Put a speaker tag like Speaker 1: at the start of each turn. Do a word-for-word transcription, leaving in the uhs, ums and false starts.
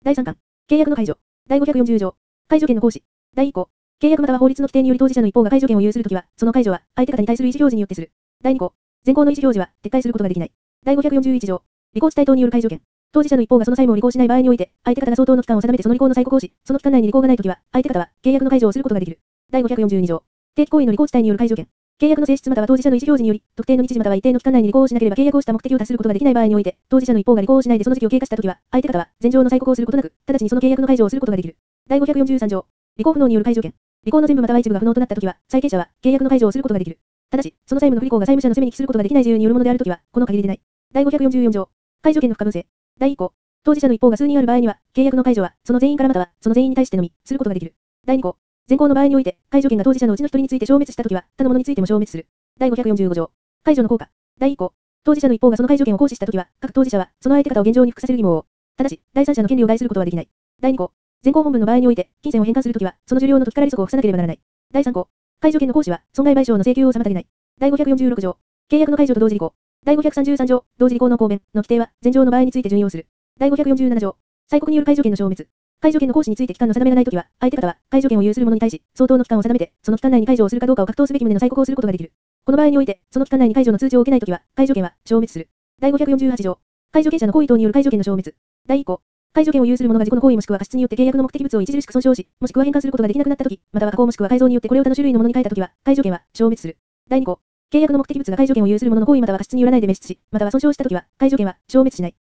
Speaker 1: だいさんかん、契約の解除。だいごひゃくよんじゅう条、解除権の行使。だいい項、契約または法律の規定により当事者の一方が解除権を有するときは、その解除は、相手方に対する意思表示によってする。だいに項、前項の意思表示は、撤回することができない。だいごひゃくよんじゅういち条、履行地帯等による解除権。当事者の一方がその債務を履行しない場合において、相手方が相当の期間を定めてその履行の再告をし、その期間内に履行がないときは、相手方は、契約の解除をすることができる。だいごひゃくよんじゅうに条、定期行為の履行地帯による解除権。契約の性質または当事者の意思表示により、特定の日時または一定の期間内に履行をしなければ契約をした目的を達することができない場合において、当事者の一方が履行をしないでその時期を経過したときは、相手方は、前条の再告をすることなく、直ちにその契約の解除をすることができる。だいごひゃくよんじゅうさん条、履行不能による解除権。履行の全部または一部が不能となったときは、債権者は、契約の解除をすることができる。ただし、その債務の不履行が債務者の責めに帰することができない自由によるものであるときは、この限りでない。だいごひゃくよんじゅうよん条、解除権の不可分性。だいい項、当事者の一方が数人ある場合には、契約の解除は、その全員からまたは、その全員に対してのみ、することができる。だいに項、前項の場合において、解除権が当事者のうちの一人について消滅したときは、他の者についても消滅する。だいごひゃくよんじゅうご条、解除の効果。だいい項、当事者の一方がその解除権を行使したときは、各当事者は、その相手方を現状に服させる義務を負う。ただし、第三者の権利を害することはできない。だいに項、前項本文の場合において、金銭を返還するときは、その受領の時から利息を付さなければならない。だいさん項、解除権の行使は、損害賠償の請求を妨げない。だいごひゃくよんじゅうろく条、契約の解除と同時履行。だいごひゃくさんじゅうさん条、同時履行の公弁の規定は、前条の場合について準用する。だいごひゃくよんじゅうなな条、催告による解除権の消滅。解除権の行使について期間の定めがないときは、相手方は、解除権を有する者に対し、相当の期間を定めて、その期間内に解除をするかどうかを確定すべき旨の催告をすることができる。この場合において、その期間内に解除の通知を受けないときは、解除権は消滅する。だいごひゃくよんじゅうはち条、解除権者の行為等による解除権の消滅。だいい項、解除権を有する者が自己の行為もしくは過失によって契約の目的物を著しく損傷し、もしくは返還することができなくなったとき、または加工もしくは改造によってこれを他の種類のものに変えたときは、解除権は消滅する。だいに項、契約の目的物が解除権を有する者の行為または過失によらないで滅失し、または損傷したときは、解除権は消滅しない。